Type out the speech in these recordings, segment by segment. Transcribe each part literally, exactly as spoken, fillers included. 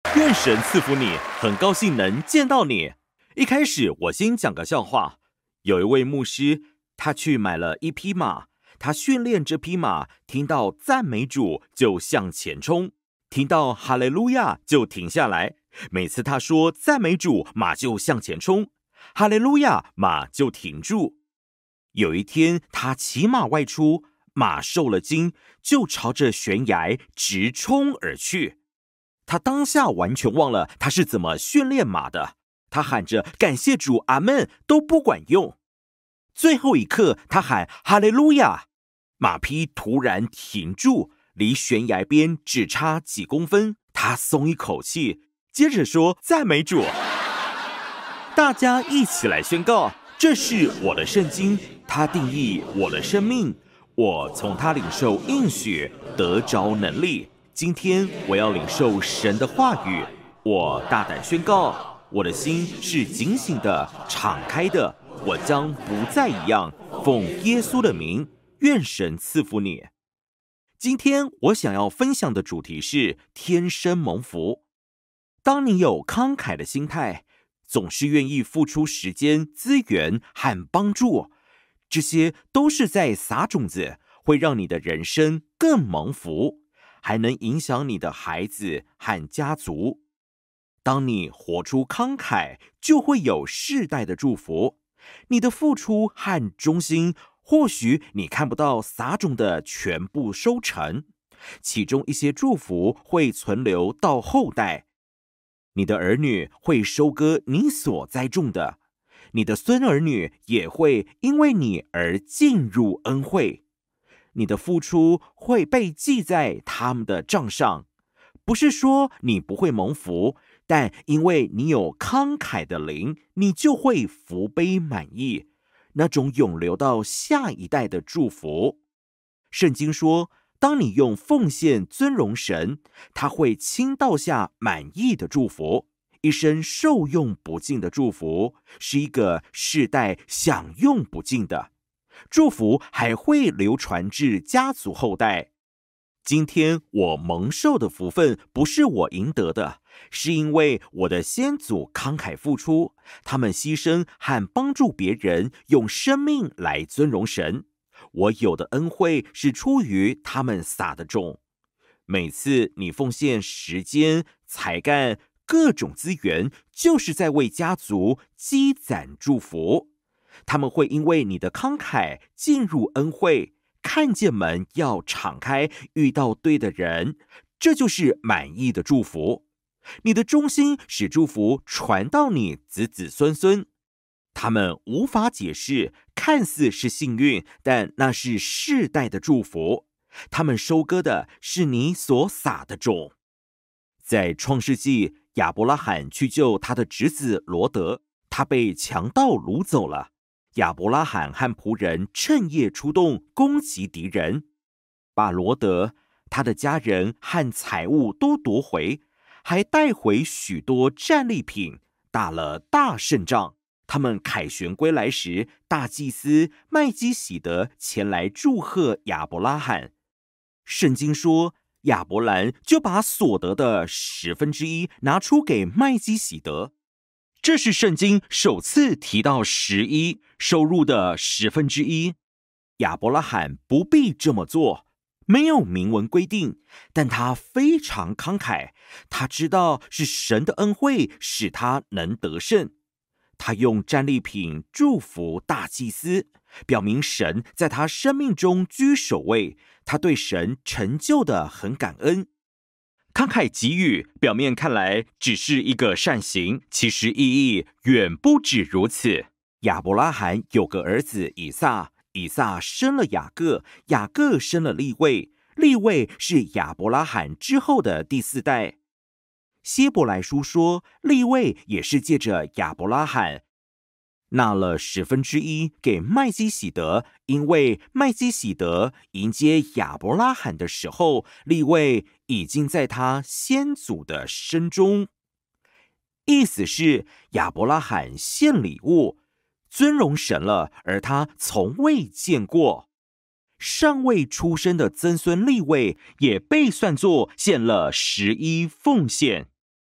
愿神赐福你，很高兴能见到你。一开始我先讲个笑话，有一位牧师，他去买了一匹马，他训练这匹马，听到赞美主就向前冲，听到哈利路亚就停下来。每次他说赞美主，马就向前冲，哈利路亚，马就停住。有一天他骑马外出，马受了惊，就朝着悬崖直冲而去。他当下完全忘了他是怎么训练马的，他喊着感谢主阿们都不管用。最后一刻他喊哈利路亚，马匹突然停住，离悬崖边只差几公分，他松一口气，接着说赞美主。大家一起来宣告，这是我的圣经，它定义我的生命，我从它领受应许，得着能力。今天我要领受神的话语，我大胆宣告，我的心是警醒的，敞开的，我将不再一样。奉耶稣的名，愿神赐福你。今天我想要分享的主题是天生蒙福。当你有慷慨的心态，总是愿意付出时间、资源和帮助，这些都是在撒种子，会让你的人生更蒙福，还能影响你的孩子和家族。当你活出慷慨，就会有世代的祝福。你的付出和忠心，或许你看不到撒种的全部收成，其中一些祝福会存留到后代。你的儿女会收割你所栽种的，你的孙儿女也会因为你而进入恩惠。你的付出会被记在他们的账上，不是说你不会蒙福，但因为你有慷慨的灵，你就会福杯满溢，那种永流到下一代的祝福。圣经说，当你用奉献尊荣神，他会倾倒下满溢的祝福，一生受用不尽的祝福，是一个世代享用不尽的祝福，还会流传至家族后代。今天我蒙受的福分不是我赢得的，是因为我的先祖慷慨付出，他们牺牲和帮助别人，用生命来尊荣神。我有的恩惠是出于他们撒的种。每次你奉献时间、才干、各种资源，就是在为家族积攒祝福。他们会因为你的慷慨进入恩惠，看见门要敞开，遇到对的人，这就是满意的祝福。你的忠心使祝福传到你子子孙孙，他们无法解释，看似是幸运，但那是世代的祝福。他们收割的是你所撒的种。在创世纪，亚伯拉罕去救他的侄子罗德，他被强盗掳走了。亚伯拉罕和仆人趁夜出动攻击敌人，把罗德、他的家人和财物都夺回，还带回许多战利品，打了大胜仗。他们凯旋归来时，大祭司麦基洗德前来祝贺亚伯拉罕。圣经说，亚伯兰就把所得的十分之一拿出给麦基洗德。这是圣经首次提到十一收入的十分之一。亚伯拉罕不必这么做，没有明文规定，但他非常慷慨，他知道是神的恩惠使他能得胜。他用战利品祝福大祭司，表明神在他生命中居首位，他对神成就的很感恩。慷慨给予表面看来只是一个善行，其实意义远不止如此。亚伯拉罕有个儿子以撒，以撒生了雅各，雅各生了利未，利未是亚伯拉罕之后的第四代。希伯来书说，利未也是借着亚伯拉罕纳了十分之一给麦基洗德，因为麦基洗德迎接亚伯拉罕的时候，利未已经在他先祖的身中。意思是亚伯拉罕献礼物，尊荣神了，而他从未见过。尚未出生的曾孙利未也被算作献了十一奉献。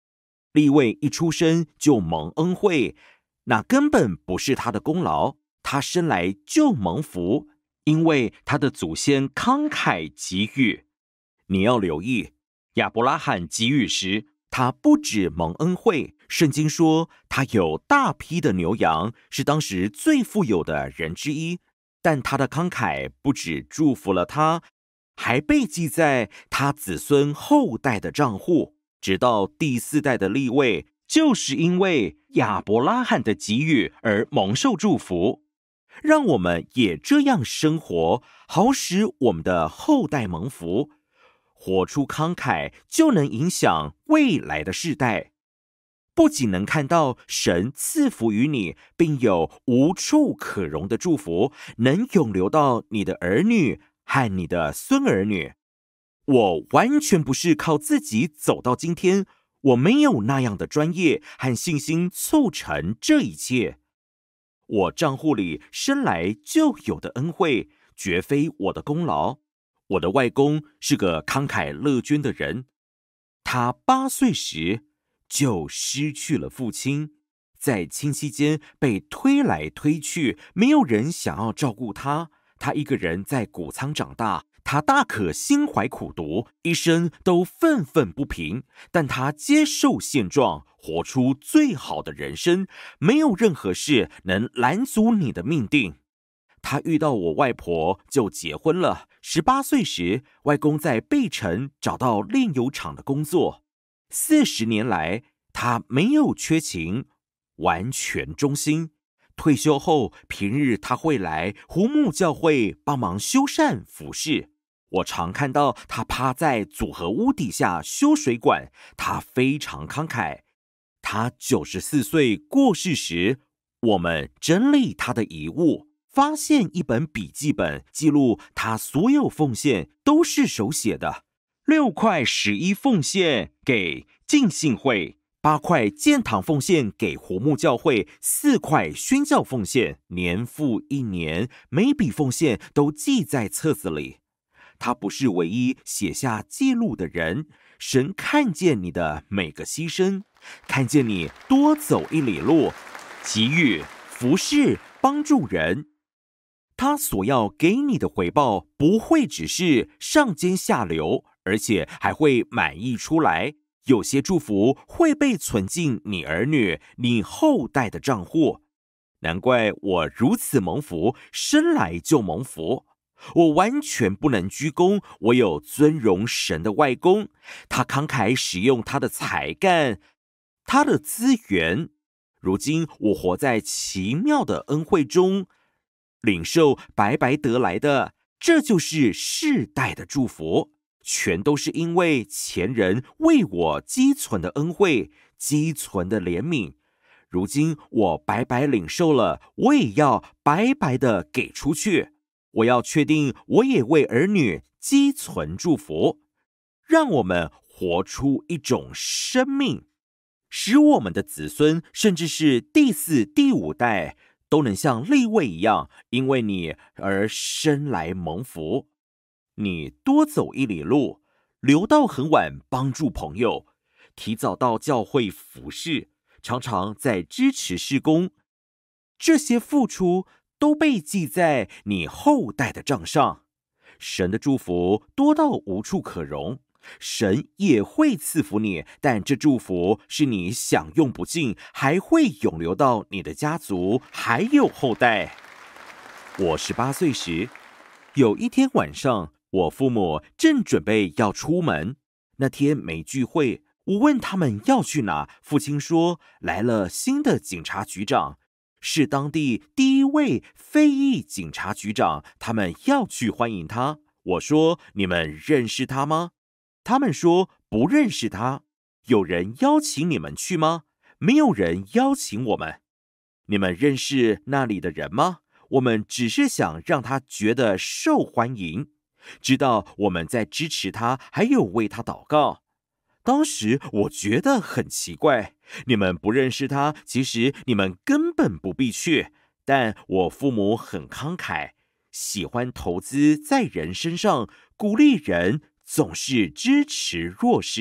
利未一出生就蒙恩惠，那根本不是他的功劳，他生来就蒙福，因为他的祖先慷慨给予。你要留意，亚伯拉罕给予时，他不止蒙恩惠，圣经说他有大批的牛羊，是当时最富有的人之一。但他的慷慨不止祝福了他，还被记在他子孙后代的账户，直到第四代的利未，就是因为亚伯拉罕的给予而蒙受祝福。让我们也这样生活，好使我们的后代蒙福。活出慷慨，就能影响未来的世代。不仅能看到神赐福于你，并有无处可容的祝福，能永留到你的儿女和你的孙儿女。我完全不是靠自己走到今天，我没有那样的专业和信心促成这一切。我账户里生来就有的恩惠，绝非我的功劳。我的外公是个慷慨乐捐的人，他八岁时就失去了父亲，在亲戚间被推来推去，没有人想要照顾他。他一个人在谷仓长大，他大可心怀苦毒，一生都愤愤不平，但他接受现状，活出最好的人生，没有任何事能拦阻你的命定。他遇到我外婆就结婚了。十八岁时，外公在贝城找到炼油厂的工作。四十年来，他没有缺勤，完全忠心。退休后，平日他会来湖木教会帮忙修缮服饰。我常看到他趴在组合屋底下修水管，他非常慷慨。他九十四岁过世时，我们整理他的遗物，发现一本笔记本，记录他所有奉献都是手写的。六块十一奉献给浸信会，八块建堂奉献给湖木教会，四块宣教奉献，年复一年，每笔奉献都记在册子里。他不是唯一写下记录的人，神看见你的每个牺牲，看见你多走一里路，给予、服侍、帮助人。他所要给你的回报不会只是上尖下流，而且还会满溢出来。有些祝福会被存进你儿女、你后代的账户。难怪我如此蒙福，生来就蒙福。我完全不能居功，我有尊荣神的外公，他慷慨使用他的才干、他的资源。如今我活在奇妙的恩惠中，领受白白得来的，这就是世代的祝福，全都是因为前人为我积存的恩惠、积存的怜悯。如今我白白领受了，我也要白白的给出去。我要确定，我也为儿女积存祝福，让我们活出一种生命，使我们的子孙，甚至是第四、第五代，都能像利未一样，因为你而生来蒙福。你多走一里路，留到很晚帮助朋友，提早到教会服侍，常常在支持事工，这些付出都被记在你后代的账上。神的祝福多到无处可容，神也会赐福你，但这祝福是你享用不尽，还会永留到你的家族还有后代。我十八岁时，有一天晚上，我父母正准备要出门，那天没聚会，我问他们要去哪，父亲说来了新的警察局长，是当地第一位非裔警察局长，他们要去欢迎他。我说你们认识他吗？他们说不认识他。有人邀请你们去吗？没有人邀请我们。你们认识那里的人吗？我们只是想让他觉得受欢迎，知道我们在支持他，还有为他祷告。当时我觉得很奇怪，你们不认识他，其实你们根本不必去。但我父母很慷慨，喜欢投资在人身上，鼓励人，总是支持弱势。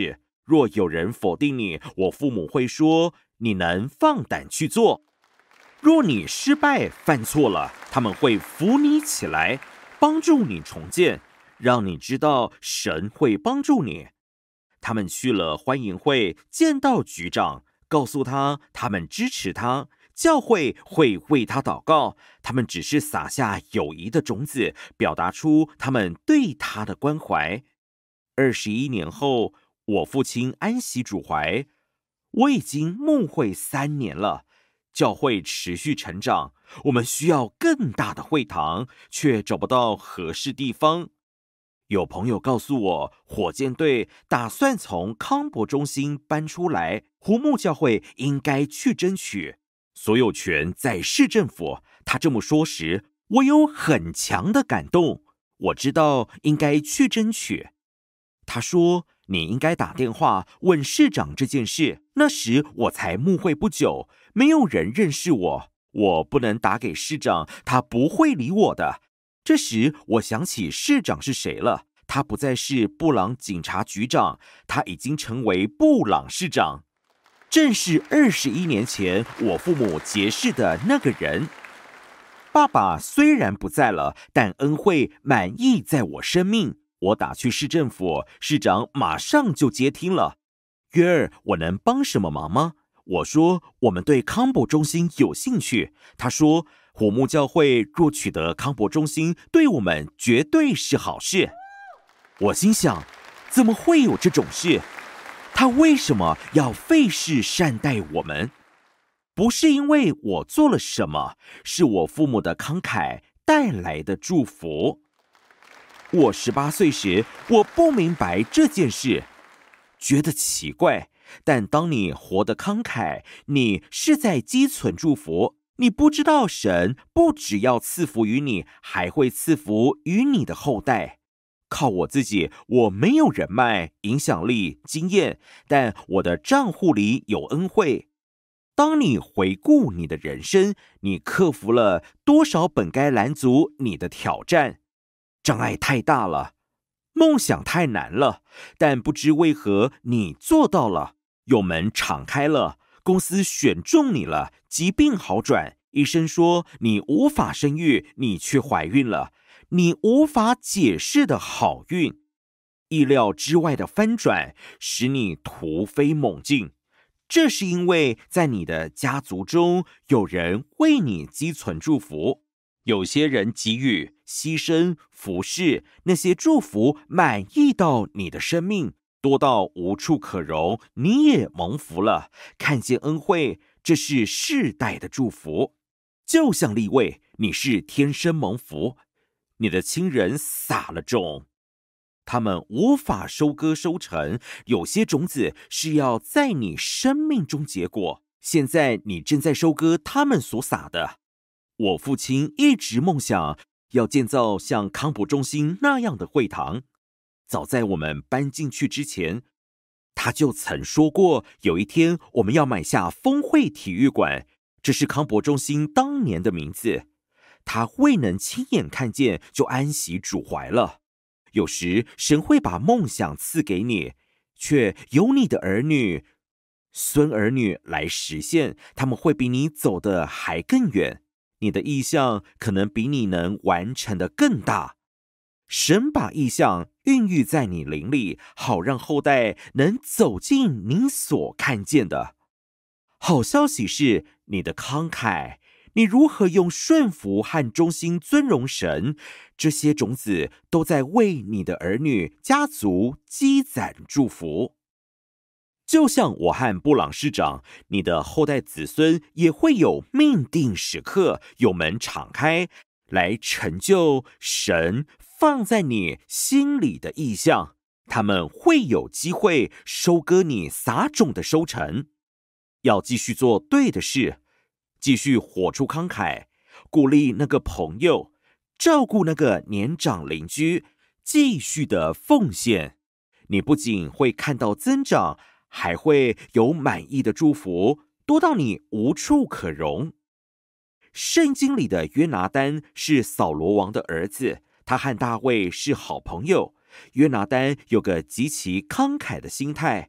若有人否定你，我父母会说，你能放胆去做。若你失败犯错了，他们会扶你起来，帮助你重建，让你知道神会帮助你。他们去了欢迎会，见到局长，告诉他他们支持他，教会会为他祷告。他们只是撒下友谊的种子，表达出他们对他的关怀。二十一年后，我父亲安息主怀，我已经牧会三年了。教会持续成长，我们需要更大的会堂，却找不到合适地方。有朋友告诉我，火箭队打算从康柏中心搬出来，胡木教会应该去争取所有权在市政府。他这么说时，我有很强的感动。我知道应该去争取。他说，你应该打电话问市长这件事。那时我才牧会不久，没有人认识我，我不能打给市长，他不会理我的。这时我想起市长是谁了，他不再是布朗警察局长，他已经成为布朗市长，正是二十一年前我父母结识的那个人。爸爸虽然不在了，但恩惠满溢在我生命。我打去市政府，市长马上就接听了。约尔，我能帮什么忙吗？我说，我们对康柏中心有兴趣。他说，火木教会若取得康柏中心，对我们绝对是好事。我心想，怎么会有这种事？他为什么要费事善待我们？不是因为我做了什么，是我父母的慷慨带来的祝福。我十八岁时，我不明白这件事，觉得奇怪。但当你活得慷慨，你是在积存祝福。你不知道神不只要赐福于你，还会赐福于你的后代。靠我自己，我没有人脉、影响力、经验，但我的账户里有恩惠。当你回顾你的人生，你克服了多少本该拦阻你的挑战？障碍太大了，梦想太难了，但不知为何你做到了。有门敞开了，公司选中你了，疾病好转，医生说你无法生育，你却怀孕了，你无法解释的好运，意料之外的翻转，使你突飞猛进。这是因为在你的家族中，有人为你积存祝福，有些人给予、牺牲、服侍，那些祝福满溢到你的生命，多到无处可容，你也蒙福了。看见恩惠，这是世代的祝福。就像利未，你是天生蒙福，你的亲人撒了种，他们无法收割收成，有些种子是要在你生命中结果，现在你正在收割他们所撒的。我父亲一直梦想要建造像康柏中心那样的会堂，早在我们搬进去之前，他就曾说过，有一天我们要买下峰会体育馆，这是康柏中心当年的名字。他未能亲眼看见，就安息主怀了。有时神会把梦想赐给你，却由你的儿女、孙儿女来实现，他们会比你走得还更远。你的意向可能比你能完成的更大。神把意向孕育在你灵里，好让后代能走进你所看见的。好消息是，你的慷慨，你如何用顺服和忠心尊荣神，这些种子都在为你的儿女、家族积攒祝福。就像我和布朗市长，你的后代子孙也会有命定时刻，有门敞开，来成就神放在你心里的意象。他们会有机会收割你撒种的收成。要继续做对的事，继续活出慷慨，鼓励那个朋友，照顾那个年长邻居，继续的奉献。你不仅会看到增长，还会有满意的祝福，多到你无处可容。圣经里的约拿单是扫罗王的儿子，他和大卫是好朋友。约拿单有个极其慷慨的心态，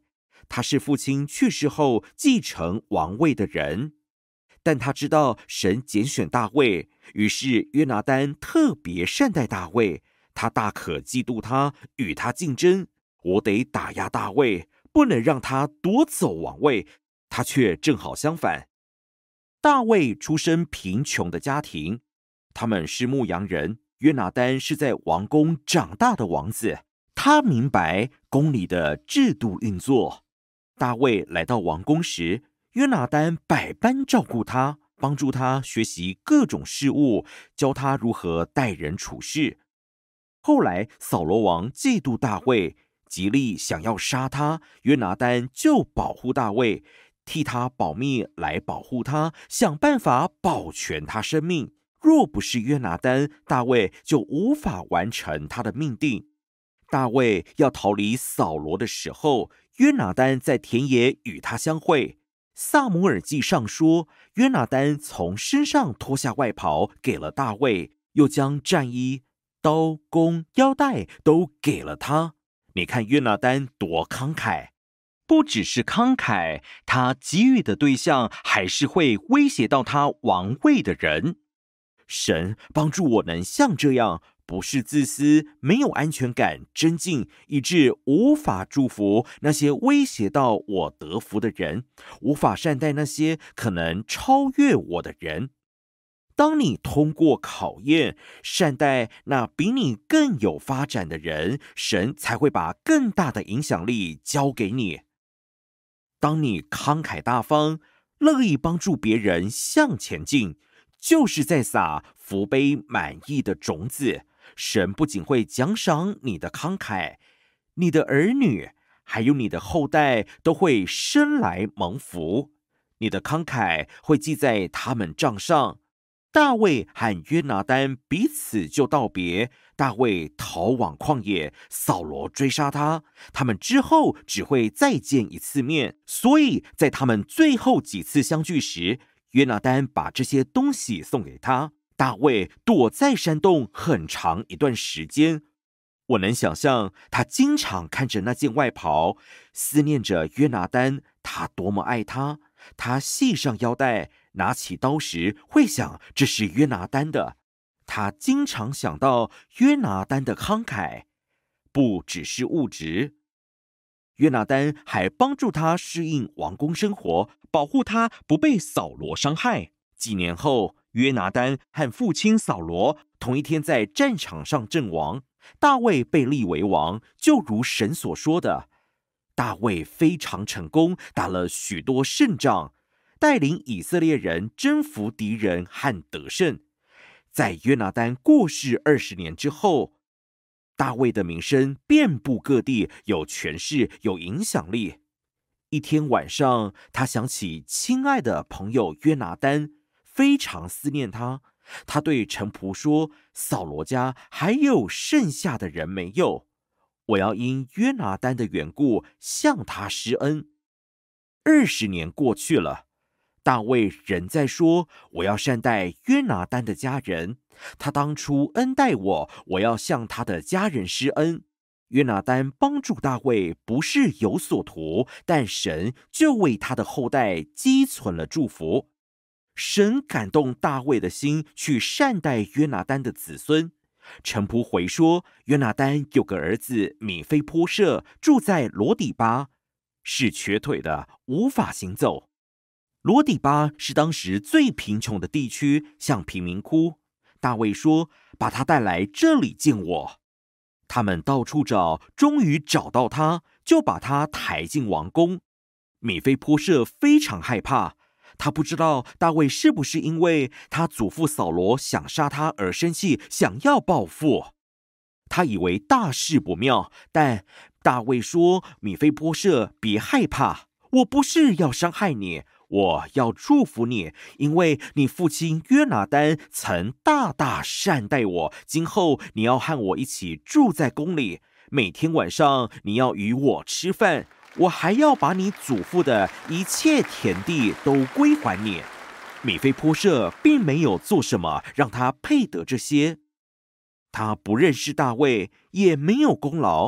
他是父亲去世后继承王位的人。但他知道神拣选大卫，于是约拿单特别善待大卫。他大可嫉妒他，与他竞争。我得打压大卫，不能让他夺走王位。他却正好相反。大卫出身贫穷的家庭，他们是牧羊人。约拿单是在王宫长大的王子，他明白宫里的制度运作。大卫来到王宫时，约拿单百般照顾他，帮助他学习各种事务，教他如何待人处事。后来扫罗王嫉妒大卫，极力想要杀他，约拿单就保护大卫，替他保密来保护他，想办法保全他生命。若不是约拿单，大卫就无法完成他的命定。大卫要逃离扫罗的时候，约拿单在田野与他相会。撒母耳记上说，约拿单从身上脱下外袍给了大卫，又将战衣、刀、弓、腰带都给了他。你看约拿单多慷慨，不只是慷慨，他给予的对象还是会威胁到他王位的人。神帮助我能像这样，不是自私、没有安全感、争竞，以致无法祝福那些威胁到我得福的人，无法善待那些可能超越我的人。当你通过考验，善待那比你更有发展的人，神才会把更大的影响力交给你。当你慷慨大方，乐意帮助别人向前进，就是在撒福杯满溢的种子。神不仅会奖赏你的慷慨，你的儿女还有你的后代都会生来蒙福。你的慷慨会记在他们账上。大卫和约拿单彼此就道别，大卫逃往旷野，扫罗追杀他，他们之后只会再见一次面，所以在他们最后几次相聚时，约拿单把这些东西送给他。大卫躲在山洞很长一段时间，我能想象他经常看着那件外袍，思念着约拿单，他多么爱他。他系上腰带，拿起刀时会想这是约拿单的。他经常想到约拿单的慷慨，不只是物质。约拿单还帮助他适应王宫生活，保护他不被扫罗伤害。几年后，约拿单和父亲扫罗同一天在战场上阵亡，大卫被立为王，就如神所说的。大卫非常成功，打了许多胜仗，带领以色列人征服敌人和得胜。在约拿单过世二十年之后，大卫的名声遍布各地，有权势，有影响力。一天晚上，他想起亲爱的朋友约拿单，非常思念他。他对臣仆说：“扫罗家还有剩下的人没有？我要因约拿单的缘故向他施恩。”二十年过去了，大卫仍在说：“我要善待约拿单的家人，他当初恩待我，我要向他的家人施恩。”约拿单帮助大卫不是有所图，但神就为他的后代积存了祝福。神感动大卫的心，去善待约拿单的子孙。臣仆回说，约拿单有个儿子米非波设，住在罗底巴，是瘸腿的，无法行走。罗底巴是当时最贫穷的地区，向贫民窟。大卫说：“把他带来这里见我。”他们到处找，终于找到他，就把他抬进王宫。米非波设非常害怕，他不知道大卫是不是因为他祖父扫罗想杀他而生气，想要报复。他以为大事不妙，但大卫说：“米非波设，别害怕，我不是要伤害你，我要祝福你，因为你父亲约拿单曾大大善待我，今后你要和我一起住在宫里，每天晚上你要与我吃饭，我还要把你祖父的一切田地都归还你。”米非波设并没有做什么让他配得这些，他不认识大卫，也没有功劳，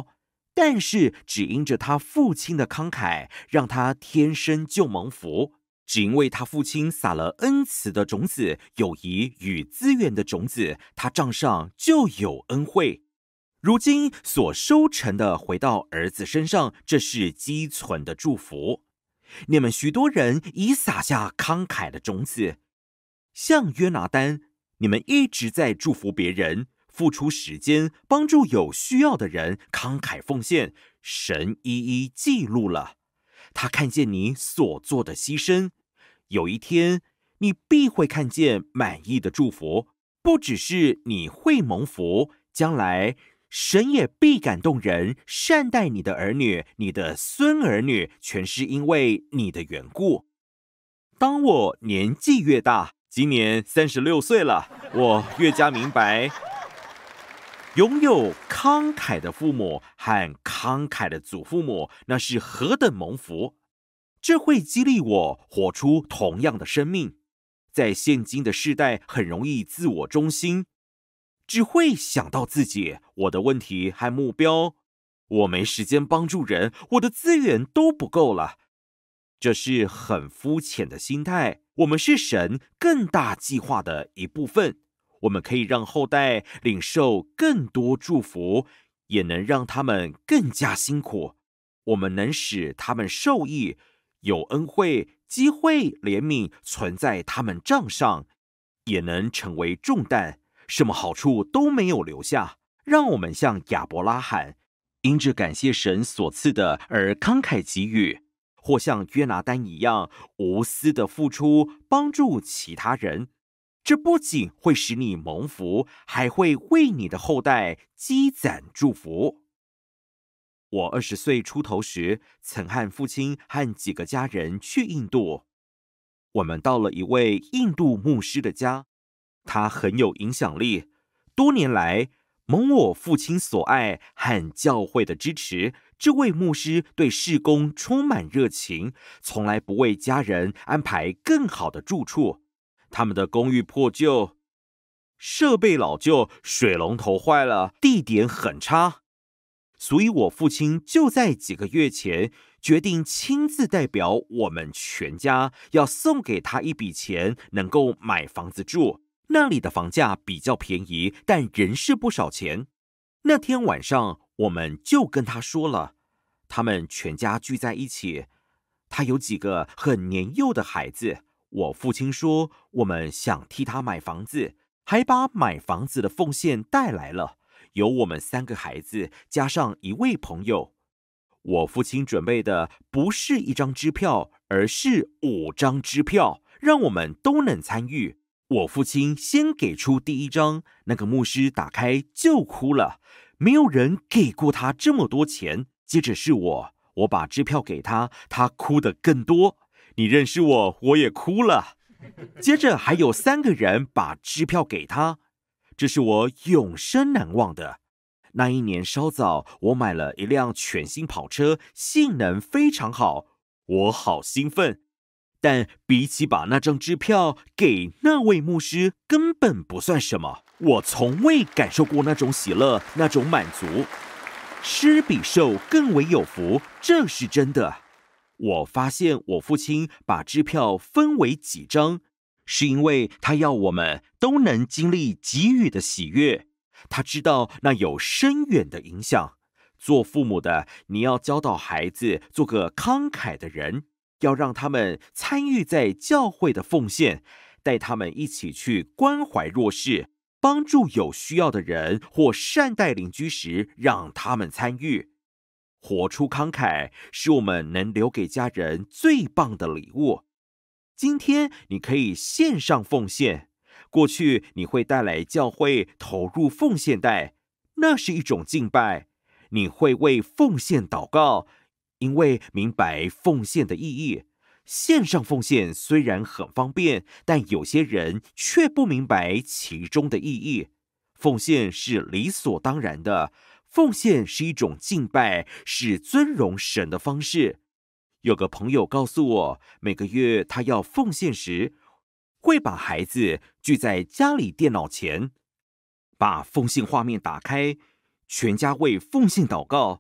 但是只因着他父亲的慷慨，让他天生就蒙福。只因为他父亲撒了恩慈的种子，友谊与资源的种子，他账上就有恩惠。如今所收成的回到儿子身上，这是积存的祝福。你们许多人已撒下慷慨的种子，像约拿单，你们一直在祝福别人，付出时间帮助有需要的人，慷慨奉献，神一一记录了。他看见你所做的牺牲，有一天你必会看见满意的祝福，不只是你会蒙福，将来神也必感动人，善待你的儿女，你的孙儿女，全是因为你的缘故。当我年纪越大，今年三十六岁了，我越加明白，拥有慷慨的父母和慷慨的祖父母，那是何等蒙福！这会激励我活出同样的生命。在现今的世代，很容易自我中心，只会想到自己，我的问题和目标，我没时间帮助人，我的资源都不够了。这是很肤浅的心态。我们是神更大计划的一部分，我们可以让后代领受更多祝福，也能让他们更加辛苦。我们能使他们受益，有恩惠、机会、怜悯存在他们账上，也能成为重担，什么好处都没有留下。让我们像亚伯拉罕，因着感谢神所赐的而慷慨给予，或像约拿单一样无私的付出，帮助其他人。这不仅会使你蒙福，还会为你的后代积攒祝福。我二十岁出头时，曾和父亲和几个家人去印度。我们到了一位印度牧师的家，他很有影响力，多年来蒙我父亲所爱和教会的支持。这位牧师对事工充满热情，从来不为家人安排更好的住处。他们的公寓破旧，设备老旧，水龙头坏了，地点很差。所以我父亲就在几个月前决定亲自代表我们全家，要送给他一笔钱，能够买房子住。那里的房价比较便宜，但仍是不少钱。那天晚上我们就跟他说了，他们全家聚在一起，他有几个很年幼的孩子。我父亲说，我们想替他买房子，还把买房子的奉献带来了。有我们三个孩子，加上一位朋友。我父亲准备的不是一张支票，而是五张支票，让我们都能参与。我父亲先给出第一张，那个牧师打开就哭了，没有人给过他这么多钱。接着是我，我把支票给他，他哭得更多。你认识我，我也哭了。接着还有三个人把支票给他，这是我永生难忘的。那一年稍早，我买了一辆全新跑车，性能非常好，我好兴奋。但比起把那张支票给那位牧师，根本不算什么。我从未感受过那种喜乐，那种满足。施比受更为有福，这是真的。我发现我父亲把支票分为几张，是因为他要我们都能经历给予的喜悦。他知道那有深远的影响。做父母的，你要教导孩子做个慷慨的人，要让他们参与在教会的奉献，带他们一起去关怀弱势，帮助有需要的人，或善待邻居时，让他们参与。活出慷慨，是我们能留给家人最棒的礼物。今天你可以线上奉献，过去你会带来教会投入奉献袋，那是一种敬拜。你会为奉献祷告，因为明白奉献的意义。线上奉献虽然很方便，但有些人却不明白其中的意义。奉献是理所当然的，奉献是一种敬拜，是尊荣神的方式。有个朋友告诉我，每个月他要奉献时，会把孩子聚在家里电脑前，把奉献画面打开，全家为奉献祷告。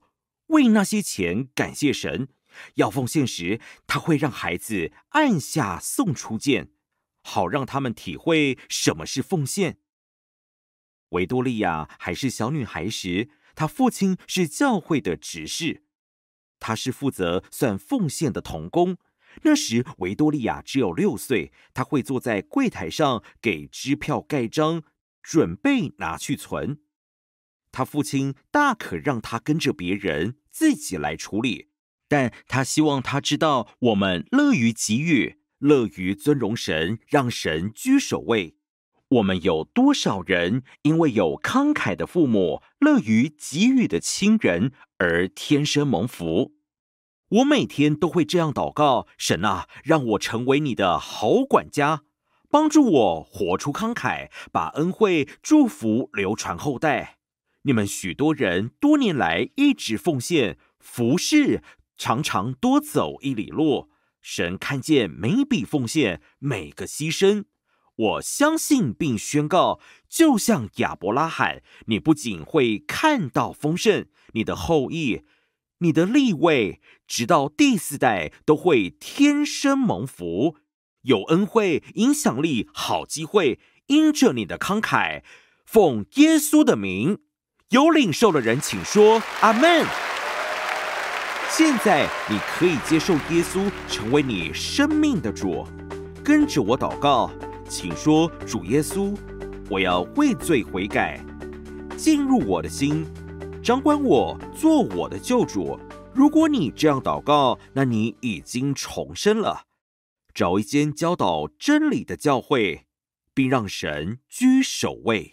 为那些钱感谢神。要奉献时，他会让孩子按下送出键，好让他们体会什么是奉献。维多利亚还是小女孩时，她父亲是教会的执事，他是负责算奉献的童工。那时维多利亚只有六岁，她会坐在柜台上给支票盖章，准备拿去存。他父亲大可让他跟着别人自己来处理，但他希望他知道我们乐于给予，乐于尊荣神，让神居首位。我们有多少人因为有慷慨的父母，乐于给予的亲人而天生蒙福？我每天都会这样祷告：神啊，让我成为你的好管家，帮助我活出慷慨，把恩惠祝福流传后代。你们许多人多年来一直奉献服侍，常常多走一里路。神看见每一笔奉献，每个牺牲。我相信并宣告，就像亚伯拉罕，你不仅会看到丰盛，你的后裔，你的利位，直到第四代都会天生蒙福，有恩惠、影响力、好机会，因着你的慷慨，奉耶稣的名。有领受的人请说阿们。现在你可以接受耶稣成为你生命的主，跟着我祷告，请说：主耶稣，我要为罪悔改，进入我的心，掌管我，做我的救主。如果你这样祷告，那你已经重生了。找一间教导真理的教会，并让神居首位。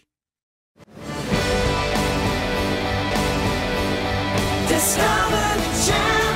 Discover the chance.